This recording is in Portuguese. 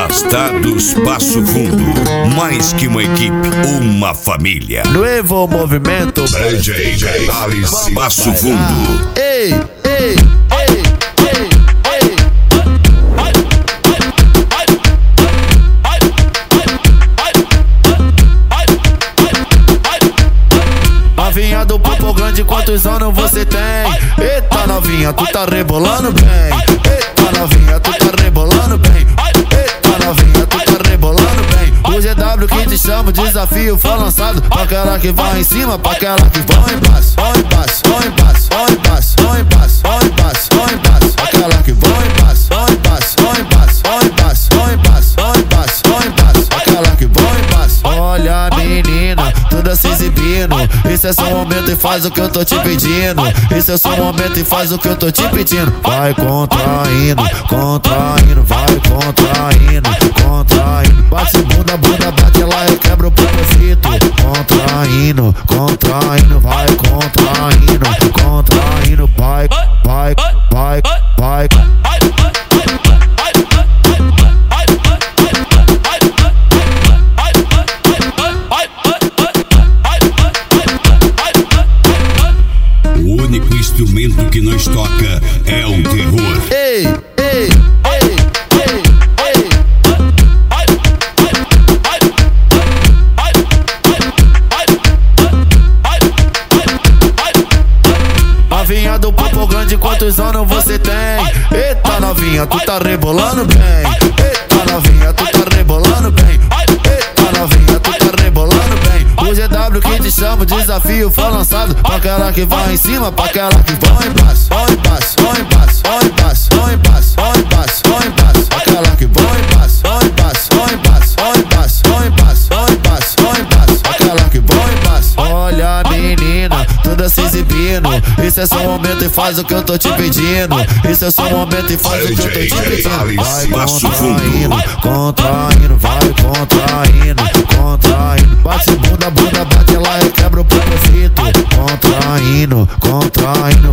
Abastados Passo Fundo, mais que uma equipe, uma família. Novo movimento DJ Alice Passo Fundo. Ei, ei, ei, ei, ei. Novinha do Popo Grande, quantos anos você tem? Eita novinha, tu tá rebolando bem. Eita novinha, tu tá rebolando bem. Eita novinha, tu tá rebolando bem. O GW que te chama, o desafio foi lançado. Pra aquela que vai em cima, pra aquela que vai embaixo. Vai embaixo, vai embaixo, vai embaixo, vai embaixo, vai embaixo, vai embaixo. Aquela que vai embaixo, vai embaixo, vai embaixo, vai embaixo, vai embaixo, vai embaixo, vai embaixo. Aquela que vai embaixo. Olha menina, toda se exibindo. Esse é seu momento e faz o que eu tô te pedindo. Esse é seu momento e faz o que eu tô te pedindo. Vai contraindo, contraindo, vai contraindo, contraindo. Bate bunda, bunda, bate lá e quebra o propósito. Contraindo, contraindo, vai contraindo, contraindo, vai, vai, vai, vai. O único instrumento que nós toca é o terror. Ei, ei, ei, ei, ei. Novinha do Popo Grande, quantos anos você tem? Eita novinha, tu tá rebolando bem. Eita novinha, tu tá rebolando bem. Eita novinha, tu tá rebolando bem. O GW que te chama, o desafio foi lançado. Pra aquela que vai em cima, pra aquela que vai embaixo. Vai embaixo, vai embaixo, vai embaixo, vai embaixo, vai embaixo, vai embaixo. Aquela que vai embaixo, vai embaixo, vai embaixo, vai embaixo, vai embaixo, vai embaixo, vai embaixo. Aquela que vai embaixo. Olha menina, toda se exibindo. Esse é seu momento e faz o que eu tô te pedindo. Esse é seu momento e faz o que eu tô te pedindo. Vai contraindo, contraindo, vai contraindo, contraindo. Bate bunda, bunda, bate lá e quebra o propósito. Contraindo, contraindo,